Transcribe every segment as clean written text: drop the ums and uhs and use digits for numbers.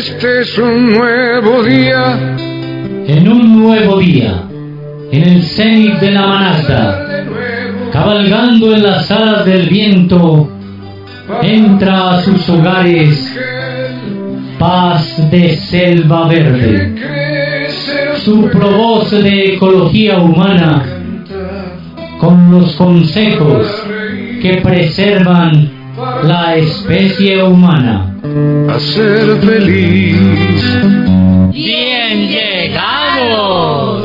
Este es un nuevo día. En un nuevo día, en el cenit de la Manasda, cabalgando en las alas del viento, entra a sus hogares Paz de Selva Verde, su provoz de ecología humana, con los consejos que preservan la especie humana. A ser feliz. ¡Bien llegados!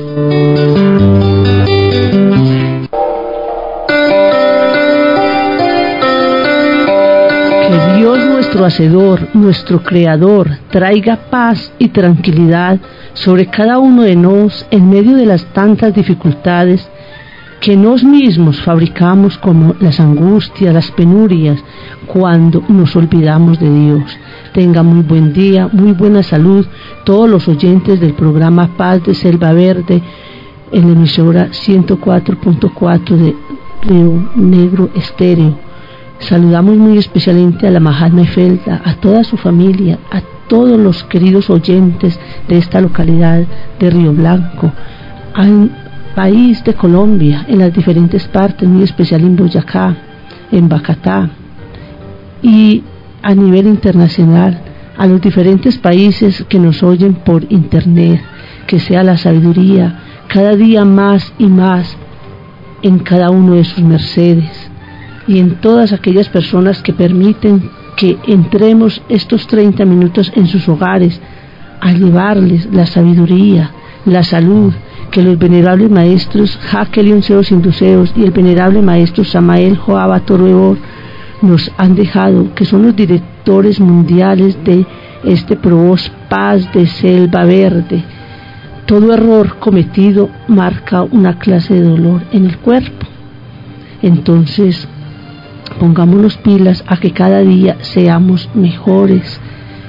Que Dios, nuestro Hacedor, nuestro Creador, traiga paz y tranquilidad sobre cada uno de nosotros en medio de las tantas dificultades que nos mismos fabricamos, como las angustias, las penurias, cuando nos olvidamos de Dios. Tenga muy buen día, muy buena salud todos los oyentes del programa Paz de Selva Verde en la emisora 104.4 de Río Negro Estéreo. Saludamos muy especialmente a la Mahatma Felda, a toda su familia, a todos los queridos oyentes de esta localidad de Río Blanco, al país de Colombia, en las diferentes partes, muy especial en Boyacá, en Bacatá, y a nivel internacional, a los diferentes países que nos oyen por internet. Que sea la sabiduría cada día más y más en cada uno de sus mercedes y en todas aquellas personas que permiten que entremos estos 30 minutos en sus hogares a llevarles la sabiduría, la salud, que los venerables maestros Jacqueline Seos Induceos y el venerable maestro Samael Joaba Torrebor nos han dejado, que son los directores mundiales de este Provoz Paz de Selva Verde. Todo error cometido marca una clase de dolor en el cuerpo. Entonces, pongámonos pilas a que cada día seamos mejores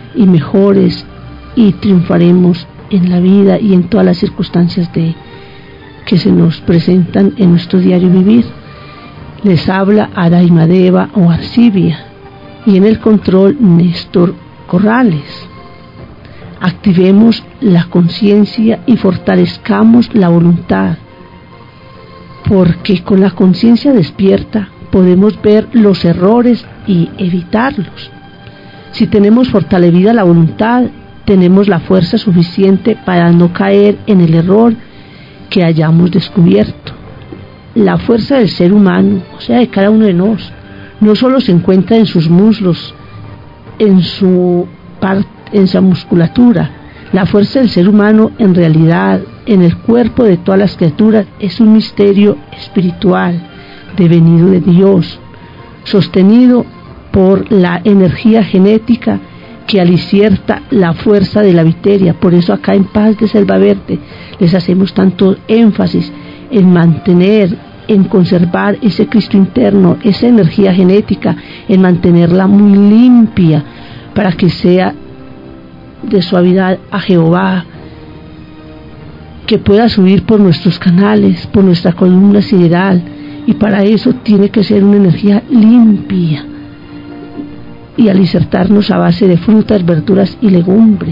y triunfaremos en la vida y en todas las circunstancias que se nos presentan en nuestro diario vivir. Les habla Araimadeva o Arcibia, y en el control Néstor Corrales. Activemos la conciencia y fortalezcamos la voluntad, porque con la conciencia despierta podemos ver los errores y evitarlos. Si tenemos fortalecida la voluntad, tenemos la fuerza suficiente para no caer en el error que hayamos descubierto. La fuerza del ser humano, o sea, de cada uno de nosotros, no solo se encuentra en sus muslos, en su musculatura. La fuerza del ser humano, en realidad, en el cuerpo de todas las criaturas, es un misterio espiritual devenido de Dios, sostenido por la energía genética que alicierta la fuerza de la viteria. Por eso acá en Paz de Selva Verde les hacemos tanto énfasis en mantener, en conservar ese Cristo interno, esa energía genética, en mantenerla muy limpia para que sea de suavidad a Jehová, que pueda subir por nuestros canales, por nuestra columna sideral, y para eso tiene que ser una energía limpia y alicertarnos a base de frutas, verduras y legumbres,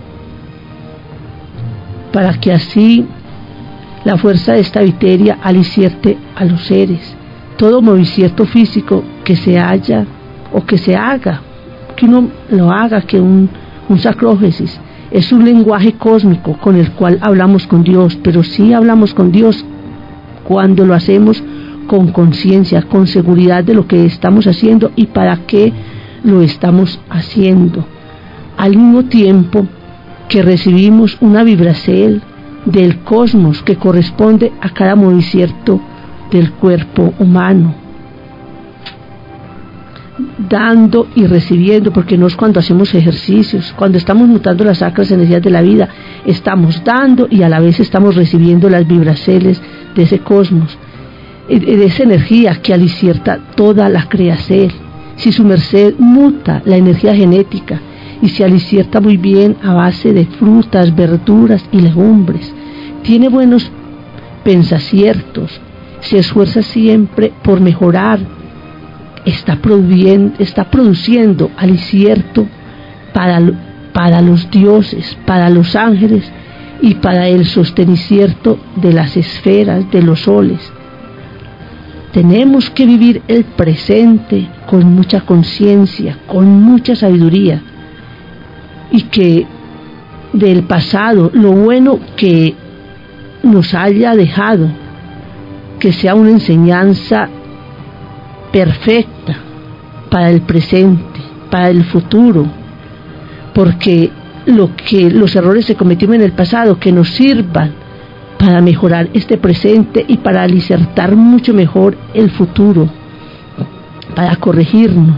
para que así la fuerza de esta viteria alicierte a los seres. Todo movimiento físico que se haya o que se haga, que uno lo haga, que un sacrógesis, es un lenguaje cósmico con el cual hablamos con Dios, pero sí hablamos con Dios cuando lo hacemos con conciencia, con seguridad de lo que estamos haciendo y para qué lo estamos haciendo. Al mismo tiempo que recibimos una vibracel del cosmos que corresponde a cada movimiento del cuerpo humano, dando y recibiendo, porque no es cuando hacemos ejercicios, cuando estamos mutando las sacras energías de la vida, estamos dando y a la vez estamos recibiendo las vibraceles de ese cosmos, de esa energía que alicierta toda la creación. Si su merced muta la energía genética y se alicierta muy bien a base de frutas, verduras y legumbres, tiene buenos pensaciertos, se esfuerza siempre por mejorar, está produciendo alicierto para para los dioses, para los ángeles y para el sostenicierto de las esferas, de los soles. Tenemos que vivir el presente con mucha conciencia, con mucha sabiduría, y que del pasado, lo bueno que nos haya dejado, que sea una enseñanza perfecta para el presente, para el futuro, porque los errores se cometieron en el pasado, que nos sirvan para mejorar este presente y para alicertar mucho mejor el futuro, para corregirnos,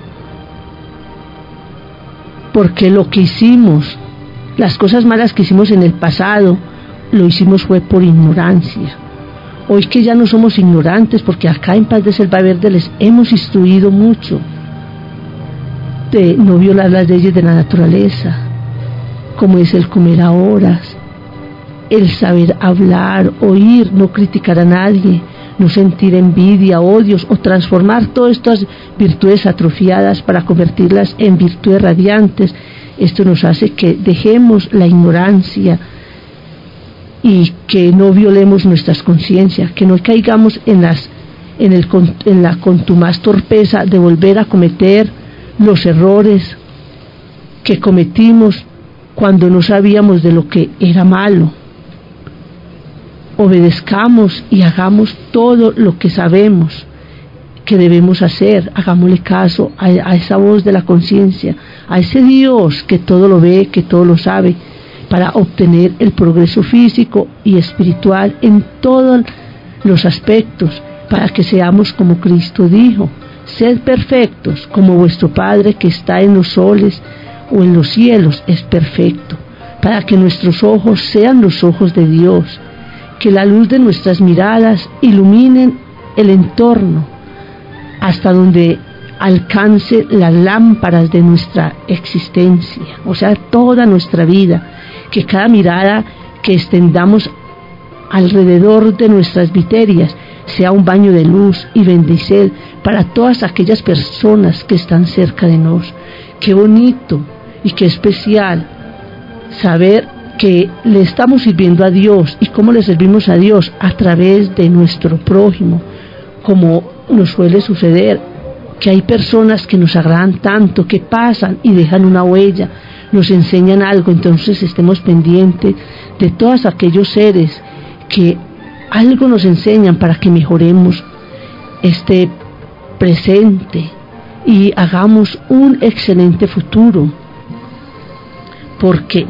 porque lo que hicimos, las cosas malas que hicimos en el pasado, lo hicimos fue por ignorancia. Hoy que ya no somos ignorantes, porque acá en Paz de Selva Verde les hemos instruido mucho de no violar las leyes de la naturaleza, como es el comer a horas, el saber hablar, oír, no criticar a nadie, no sentir envidia, odios, o transformar todas estas virtudes atrofiadas para convertirlas en virtudes radiantes. Esto nos hace que dejemos la ignorancia y que no violemos nuestras conciencias, que no caigamos en la contumaz torpeza de volver a cometer los errores que cometimos cuando no sabíamos de lo que era malo. Obedezcamos y hagamos todo lo que sabemos que debemos hacer, hagámosle caso a esa voz de la conciencia, a ese Dios que todo lo ve, que todo lo sabe, para obtener el progreso físico y espiritual en todos los aspectos, para que seamos como Cristo dijo: sed perfectos como vuestro Padre que está en los soles o en los cielos es perfecto, para que nuestros ojos sean los ojos de Dios, que la luz de nuestras miradas iluminen el entorno hasta donde alcance las lámparas de nuestra existencia, o sea, toda nuestra vida, que cada mirada que extendamos alrededor de nuestras viterias sea un baño de luz y bendicer para todas aquellas personas que están cerca de nosotros. Qué bonito y qué especial saber que le estamos sirviendo a Dios. ¿Y cómo le servimos a Dios? A través de nuestro prójimo, como nos suele suceder, que hay personas que nos agradan tanto, que pasan y dejan una huella, nos enseñan algo. Entonces estemos pendientes de todos aquellos seres que algo nos enseñan para que mejoremos este presente y hagamos un excelente futuro, porque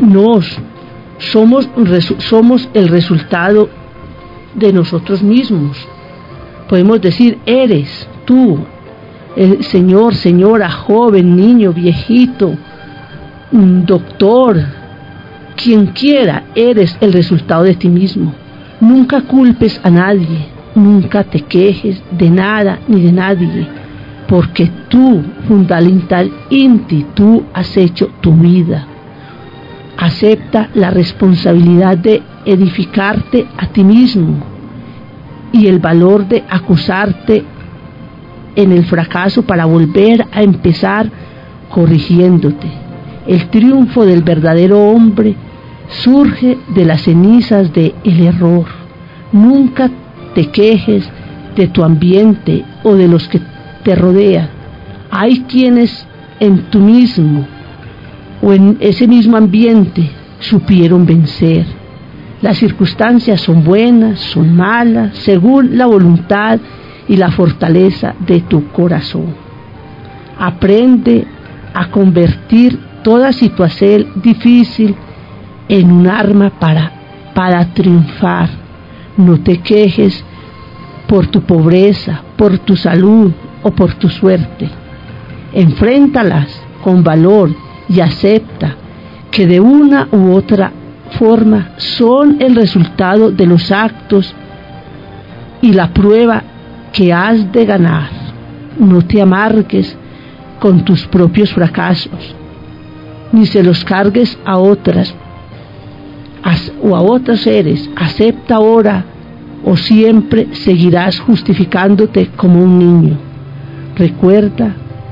somos el resultado de nosotros mismos. Podemos decir: eres tú, el señor, señora, joven, niño, viejito, doctor, quien quiera, eres el resultado de ti mismo. Nunca culpes a nadie, nunca te quejes de nada ni de nadie, porque tú, fundamental inti, tú has hecho tu vida. Acepta la responsabilidad de edificarte a ti mismo y el valor de acusarte en el fracaso para volver a empezar corrigiéndote. El triunfo del verdadero hombre surge de las cenizas del error. Nunca te quejes de tu ambiente o de los que te rodean. Hay quienes en tu mismo o en ese mismo ambiente supieron vencer. Las circunstancias son buenas, son malas, según la voluntad y la fortaleza de tu corazón. Aprende a convertir toda situación difícil en un arma para triunfar. No te quejes por tu pobreza, por tu salud o por tu suerte. Enfréntalas con valor y acepta que de una u otra forma son el resultado de los actos y la prueba que has de ganar. No te amargues con tus propios fracasos, ni se los cargues a otras o a otros seres. Acepta ahora o siempre seguirás justificándote como un niño. Recuerda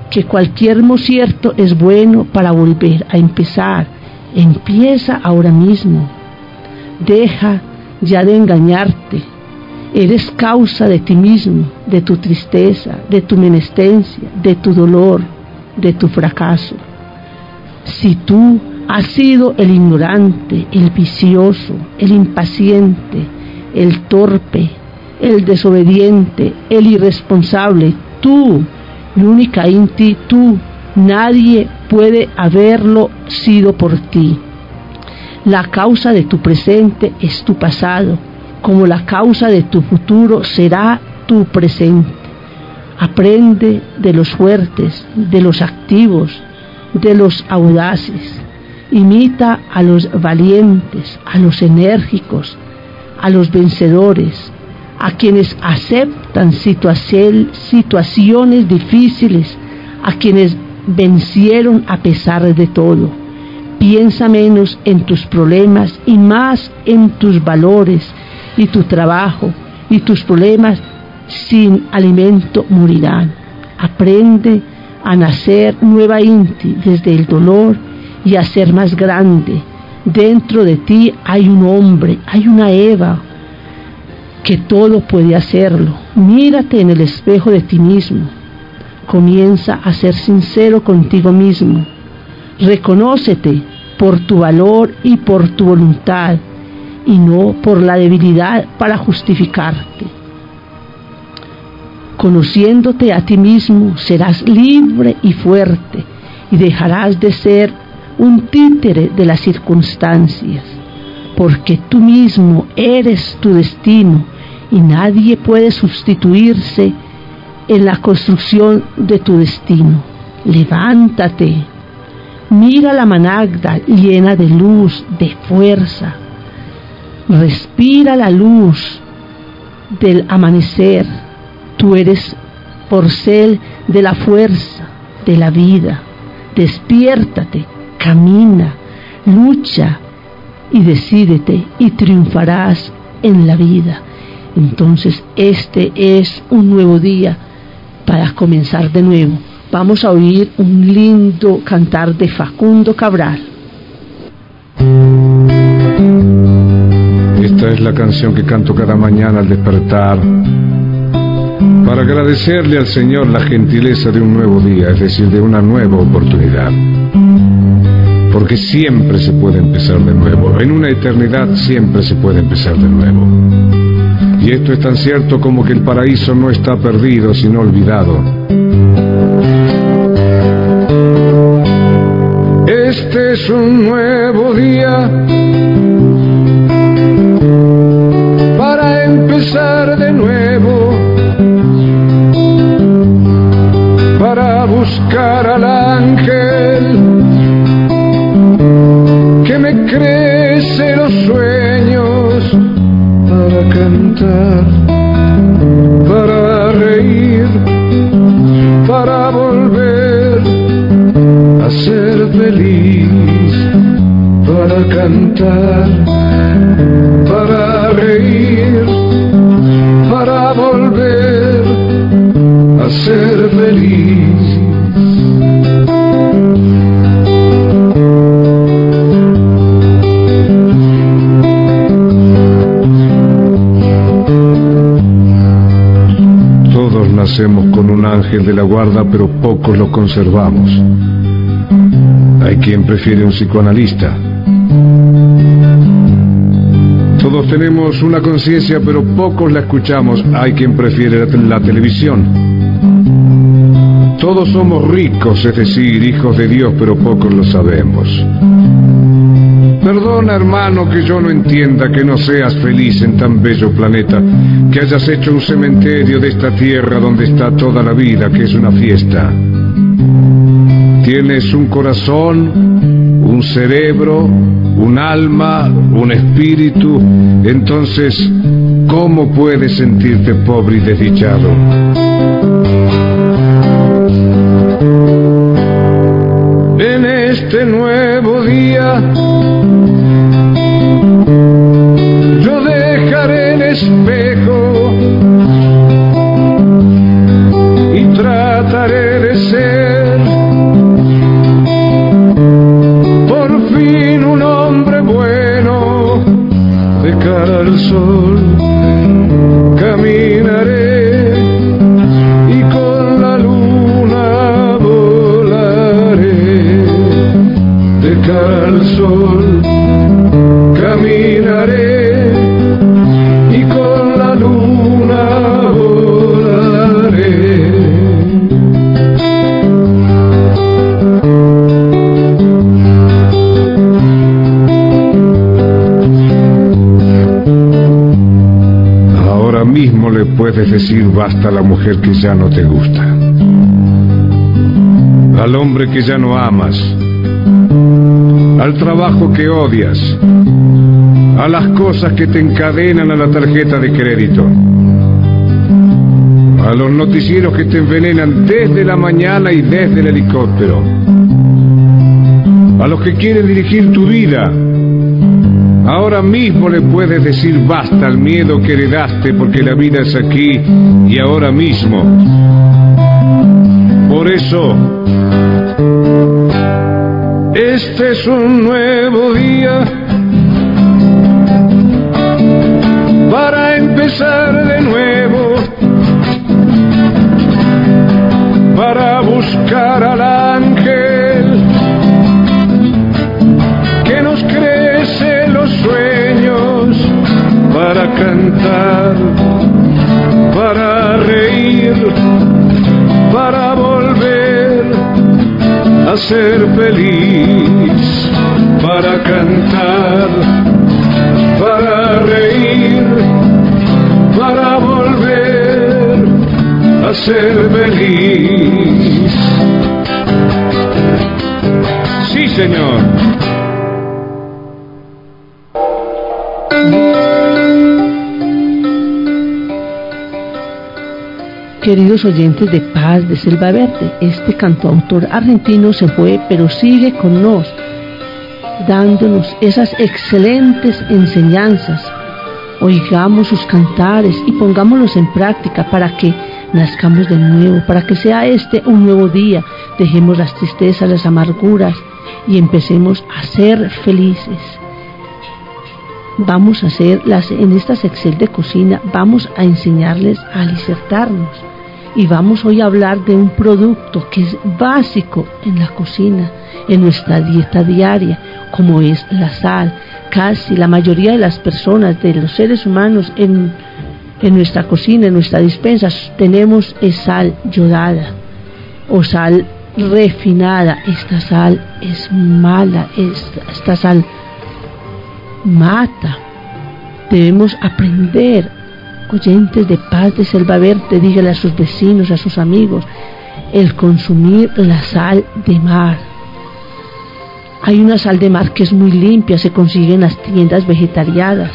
que cualquier cierto es bueno para volver a empezar. Empieza ahora mismo. Deja ya de engañarte. Eres causa de ti mismo, de tu tristeza, de tu menestencia, de tu dolor, de tu fracaso. Si tú has sido el ignorante, el vicioso, el impaciente, el torpe, el desobediente, el irresponsable, tú, y única en ti, tú, nadie puede haberlo sido por ti. La causa de tu presente es tu pasado, como la causa de tu futuro será tu presente. Aprende de los fuertes, de los activos, de los audaces. Imita a los valientes, a los enérgicos, a los vencedores, a quienes aceptan situaciones difíciles, a quienes vencieron a pesar de todo. Piensa menos en tus problemas y más en tus valores y tu trabajo, y tus problemas sin alimento morirán. Aprende a nacer nueva Inti desde el dolor y a ser más grande. Dentro de ti hay un hombre, hay una Eva que todo puede hacerlo. Mírate en el espejo de ti mismo. Comienza a ser sincero contigo mismo. Reconócete por tu valor y por tu voluntad, y no por la debilidad para justificarte. Conociéndote a ti mismo, serás libre y fuerte, y dejarás de ser un títere de las circunstancias, porque tú mismo eres tu destino, y nadie puede sustituirse en la construcción de tu destino. Levántate, mira la Managda llena de luz, de fuerza. Respira la luz del amanecer. Tú eres porcel de la fuerza, de la vida. Despiértate, camina, lucha y decídete y triunfarás en la vida. Entonces este es un nuevo día para comenzar de nuevo. Vamos a oír un lindo cantar de Facundo Cabral. Esta es la canción que canto cada mañana al despertar, para agradecerle al Señor la gentileza de un nuevo día, es decir, de una nueva oportunidad. Porque siempre se puede empezar de nuevo, en una eternidad siempre se puede empezar de nuevo. Y esto es tan cierto como que el paraíso no está perdido, sino olvidado. Este es un nuevo día para empezar de nuevo, para buscar al ángel que me crece los sueños, para cantar, para reír, para volver a ser feliz, para cantar, para reír, para volver a ser feliz. Nacemos con un ángel de la guarda, pero pocos lo conservamos. Hay quien prefiere un psicoanalista. Todos tenemos una conciencia, pero pocos la escuchamos. Hay quien prefiere la televisión. Todos somos ricos, es decir, hijos de Dios, pero pocos lo sabemos. Perdona, hermano, que yo no entienda que no seas feliz en tan bello planeta, que hayas hecho un cementerio de esta tierra donde está toda la vida, que es una fiesta. Tienes un corazón, un cerebro, un alma, un espíritu. Entonces, ¿cómo puedes sentirte pobre y desdichado? En este nuevo día yo dejaré el espejo y trataré de ser puedes decir basta a la mujer que ya no te gusta, al hombre que ya no amas, al trabajo que odias, a las cosas que te encadenan a la tarjeta de crédito, a los noticieros que te envenenan desde la mañana y desde el helicóptero, a los que quieren dirigir tu vida. Ahora mismo le puedes decir basta al miedo que heredaste, porque la vida es aquí y ahora mismo. Por eso, este es un nuevo día para empezar de nuevo, para buscar al ángel que nos crece los sueños, para cantar, para reír, para volver a ser feliz, para cantar, para reír, para volver a ser feliz. Sí, Señor. Queridos oyentes de Paz de Selva Verde, este cantautor argentino se fue, pero sigue con nos, dándonos esas excelentes enseñanzas. Oigamos sus cantares y pongámoslos en práctica para que nazcamos de nuevo, para que sea este un nuevo día. Dejemos las tristezas, las amarguras y empecemos a ser felices. Vamos a hacer en esta sección de cocina, vamos a enseñarles a disertarnos. Y vamos hoy a hablar de un producto que es básico en la cocina, en nuestra dieta diaria, como es la sal. Casi la mayoría de las personas, de los seres humanos, en nuestra cocina, en nuestra despensa, tenemos sal yodada o sal refinada. Esta sal es mala, esta sal mata. Debemos aprender. Oyentes de Paz de Selva Verde, dígale a sus vecinos, a sus amigos, el consumir la sal de mar. Hay una sal de mar que es muy limpia, se consigue en las tiendas vegetarianas.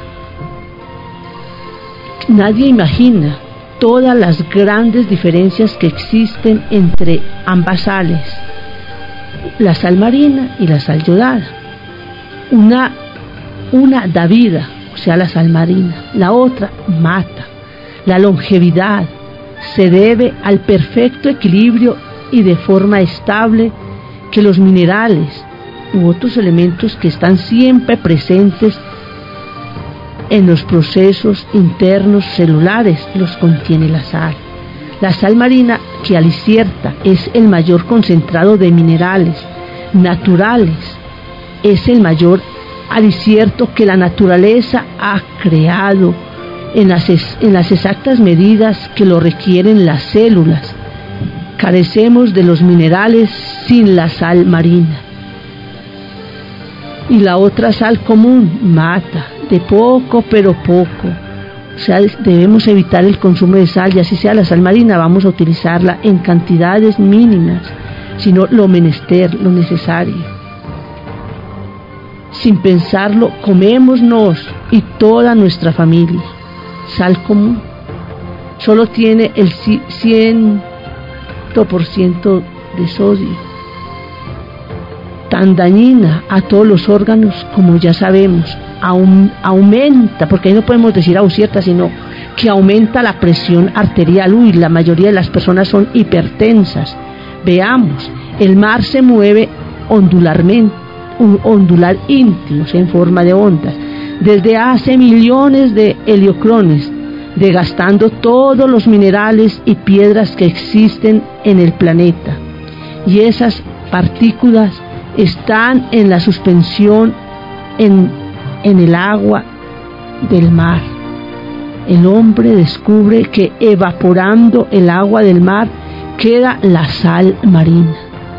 Nadie imagina todas las grandes diferencias que existen entre ambas sales, la sal marina y la sal yodada. Una da vida, o sea, la sal marina, la otra mata. La longevidad se debe al perfecto equilibrio y de forma estable que los minerales u otros elementos que están siempre presentes en los procesos internos celulares los contiene la sal. La sal marina, que al cierta es el mayor concentrado de minerales naturales, es el mayor alicierto que la naturaleza ha creado en las exactas medidas que lo requieren las células. Carecemos de los minerales sin la sal marina. Y la otra sal común mata, de poco pero poco. O sea, debemos evitar el consumo de sal, y así sea la sal marina, vamos a utilizarla en cantidades mínimas, sino lo menester, lo necesario. Sin pensarlo, comémonos y toda nuestra familia. Sal común solo tiene el 100% de sodio, tan dañina a todos los órganos, como ya sabemos. Aumenta, porque ahí no podemos decir cierta, sino que aumenta la presión arterial. La mayoría de las personas son hipertensas. Veamos, el mar se mueve ondularmente, ondular íntimo, en forma de ondas, desde hace millones de heliocrones, desgastando todos los minerales y piedras que existen en el planeta. Y esas partículas están en la suspensión en el agua del mar. El hombre descubre que evaporando el agua del mar queda la sal marina.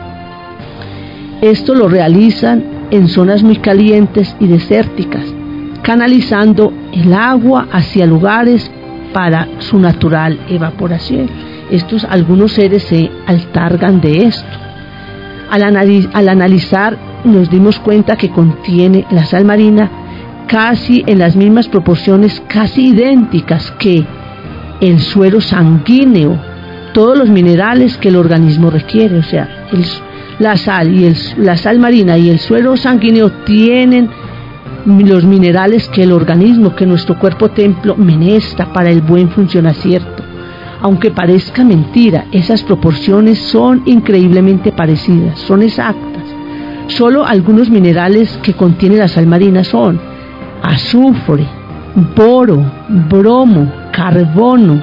Esto lo realizan en zonas muy calientes y desérticas, canalizando el agua hacia lugares para su natural evaporación. Algunos seres se altargan de esto. Al analizar nos dimos cuenta que contiene la sal marina casi en las mismas proporciones, casi idénticas que el suero sanguíneo, todos los minerales que el organismo requiere. O sea, la sal marina y el suero sanguíneo tienen los minerales que el organismo, que nuestro cuerpo templo menesta para el buen funcionamiento. Aunque parezca mentira, esas proporciones son increíblemente parecidas, son exactas. Solo algunos minerales que contiene la sal marina son azufre, boro, bromo, carbono,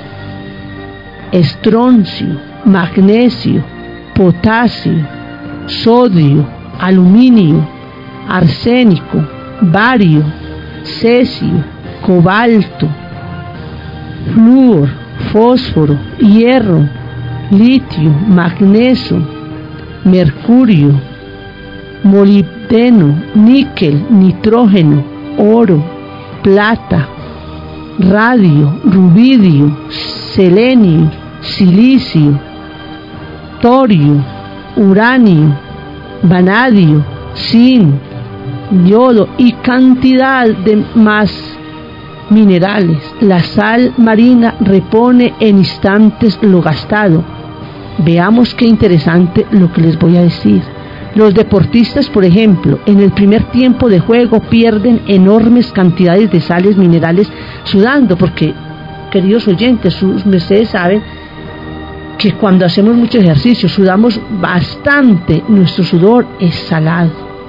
estroncio, magnesio, potasio, sodio, aluminio, arsénico, bario, cesio, cobalto, flúor, fósforo, hierro, litio, magnesio, mercurio, molibdeno, níquel, nitrógeno, oro, plata, radio, rubidio, selenio, silicio, torio, uranio, vanadio, zinc, yodo y cantidad de más minerales. La sal marina repone en instantes lo gastado. Veamos qué interesante lo que les voy a decir. Los deportistas, por ejemplo, en el primer tiempo de juego pierden enormes cantidades de sales minerales sudando, porque, queridos oyentes, ustedes saben que cuando hacemos mucho ejercicio sudamos bastante, nuestro sudor es salado.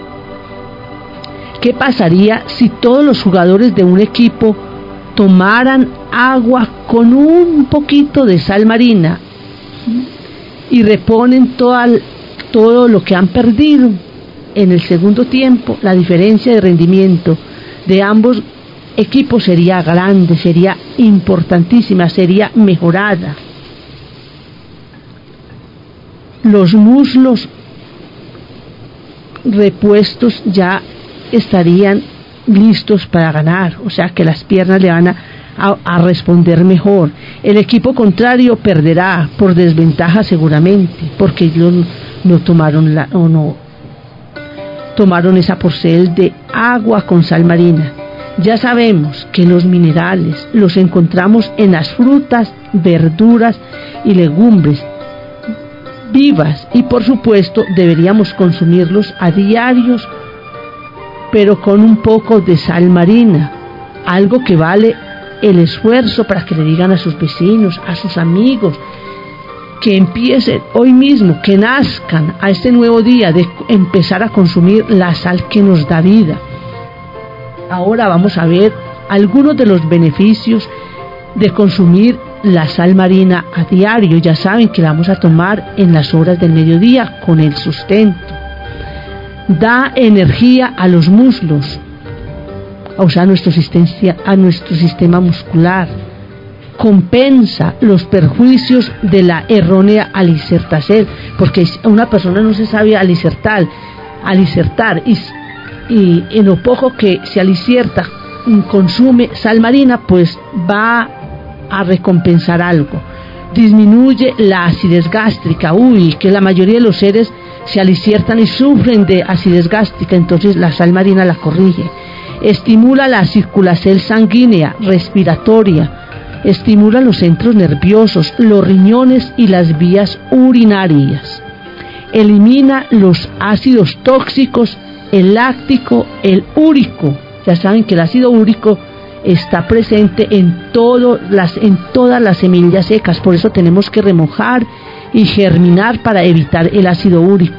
¿Qué pasaría si todos los jugadores de un equipo tomaran agua con un poquito de sal marina y reponen todo lo que han perdido en el segundo tiempo? La diferencia de rendimiento de ambos equipos sería grande, sería importantísima, sería mejorada. Los muslos repuestos ya estarían listos para ganar, o sea que las piernas le van a responder mejor. El equipo contrario perderá por desventaja seguramente, porque ellos no tomaron esa porcel de agua con sal marina. Ya sabemos que los minerales los encontramos en las frutas, verduras y legumbres vivas, y por supuesto deberíamos consumirlos a diarios, pero con un poco de sal marina, algo que vale el esfuerzo para que le digan a sus vecinos, a sus amigos, que empiecen hoy mismo, que nazcan a este nuevo día de empezar a consumir la sal que nos da vida. Ahora vamos a ver algunos de los beneficios de consumir la sal marina a diario. Ya saben que la vamos a tomar en las horas del mediodía con el sustento. Da energía a los muslos, o sea, a nuestro sistema muscular. Compensa los perjuicios de la errónea alicertación, porque una persona no se sabe alicertar y en lo poco que se alicierta consume sal marina, pues va a recompensar algo. Disminuye la acidez gástrica, que la mayoría de los seres se aliciertan y sufren de acidez gástrica, entonces la sal marina la corrige. Estimula la circulación sanguínea, respiratoria, estimula los centros nerviosos, los riñones y las vías urinarias. Elimina los ácidos tóxicos, el láctico, el úrico. Ya saben que el ácido úrico está presente en todas las semillas secas, por eso tenemos que remojar y germinar para evitar el ácido úrico.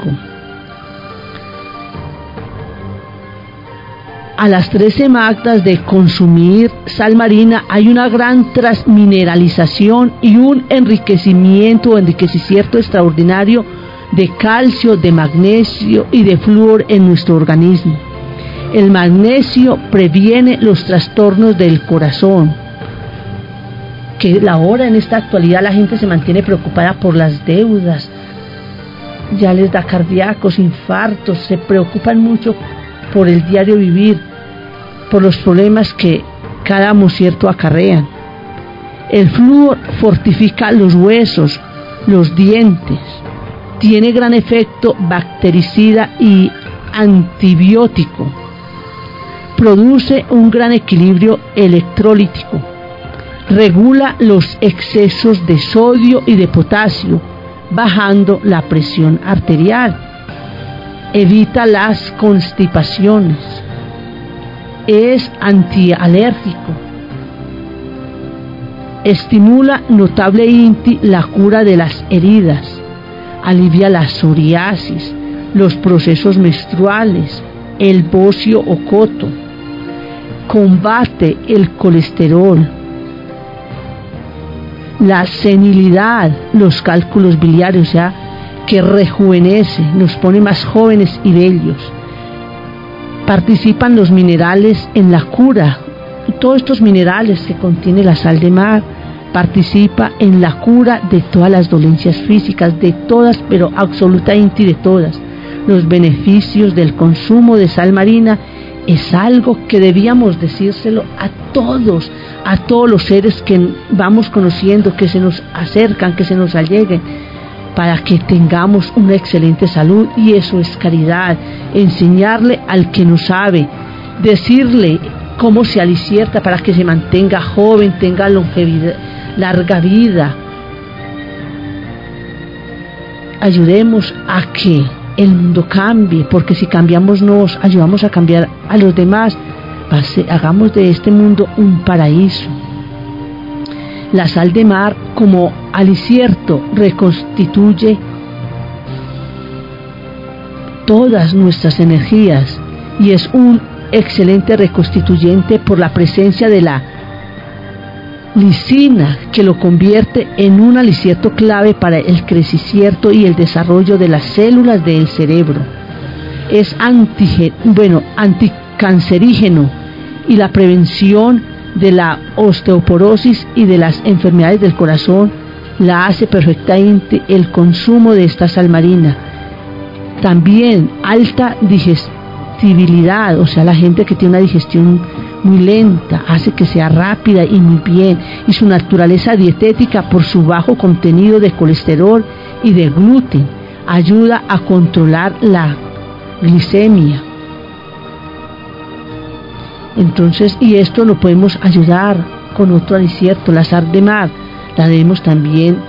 A las 13 semanas de consumir sal marina hay una gran transmineralización y un enriquecimiento extraordinario de calcio, de magnesio y de flúor en nuestro organismo. El magnesio previene los trastornos del corazón, que ahora en esta actualidad la gente se mantiene preocupada por las deudas, ya les da cardíacos, infartos, se preocupan mucho por el diario vivir, por los problemas que cada musierto acarrean. El flúor fortifica los huesos, los dientes, tiene gran efecto bactericida y antibiótico, produce un gran equilibrio electrolítico, regula los excesos de sodio y de potasio, bajando la presión arterial, evita las constipaciones, es antialérgico, estimula notablemente la cura de las heridas, alivia la psoriasis, los procesos menstruales, el bocio o coto, combate el colesterol, la senilidad, los cálculos biliares, o sea, que rejuvenece, nos pone más jóvenes y bellos. Participan los minerales en la cura, todos estos minerales que contiene la sal de mar, participa en la cura de todas las dolencias físicas, de todas, pero absolutamente de todas. Los beneficios del consumo de sal marina es algo que debíamos decírselo a todos los seres que vamos conociendo, que se nos acercan, que se nos alleguen, para que tengamos una excelente salud. Y eso es caridad, enseñarle al que no sabe, decirle cómo se alicierta para que se mantenga joven, tenga longevidad, larga vida. Ayudemos a que el mundo cambie, porque si cambiamos nos ayudamos a cambiar a los demás. Hagamos de este mundo un paraíso. La sal de mar como alicierto reconstituye todas nuestras energías y es un excelente reconstituyente por la presencia de la lisina, que lo convierte en un alicierto clave para el crecimiento y el desarrollo de las células del cerebro. Es anticancerígeno y la prevención de la osteoporosis y de las enfermedades del corazón la hace perfectamente el consumo de esta sal marina. También alta digestibilidad, o sea, la gente que tiene una digestión muy lenta, hace que sea rápida y muy bien, y su naturaleza dietética por su bajo contenido de colesterol y de gluten ayuda a controlar la glicemia. Entonces, y esto lo podemos ayudar con otro alicierto, la sal de mar, la debemos también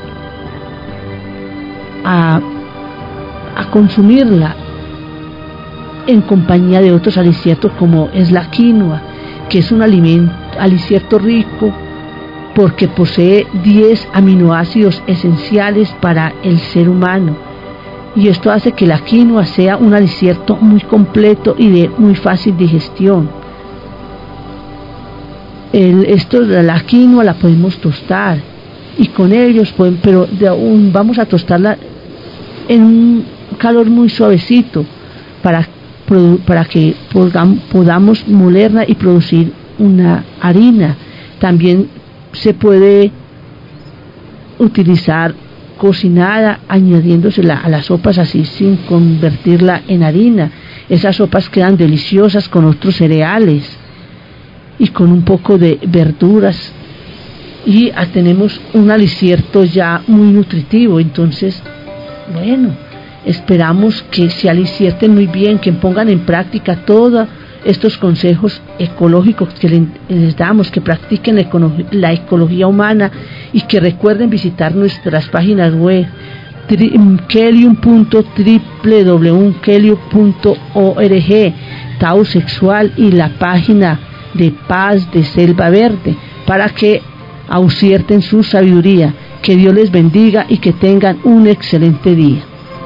a consumirla en compañía de otros aliciertos, como es la quinoa, que es un alicierto rico porque posee 10 aminoácidos esenciales para el ser humano, y esto hace que la quinoa sea un alicierto muy completo y de muy fácil digestión. La quinoa la podemos tostar y con ellos vamos a tostarla en un calor muy suavecito para que podamos molerla y producir una harina. También se puede utilizar cocinada, añadiéndosela a las sopas así sin convertirla en harina. Esas sopas quedan deliciosas con otros cereales y con un poco de verduras, y tenemos un alicierto ya muy nutritivo. Entonces, bueno, esperamos que se alicierten muy bien, que pongan en práctica todos estos consejos ecológicos que les damos, que practiquen la ecología humana y que recuerden visitar nuestras páginas web kelium.www.kelium.org, Tao Sexual, y la página de Paz de Selva Verde, para que ausierten su sabiduría. Que Dios les bendiga y que tengan un excelente día.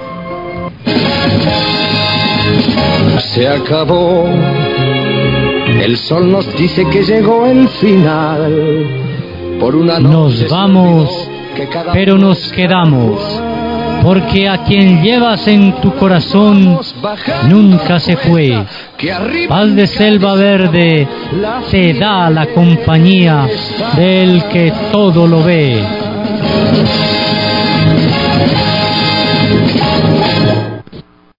Se acabó, el sol nos dice que llegó el final. Por una noche nos vamos, pero nos quedamos, porque a quien llevas en tu corazón nunca se fue. Paz de Selva Verde te da la compañía del que todo lo ve.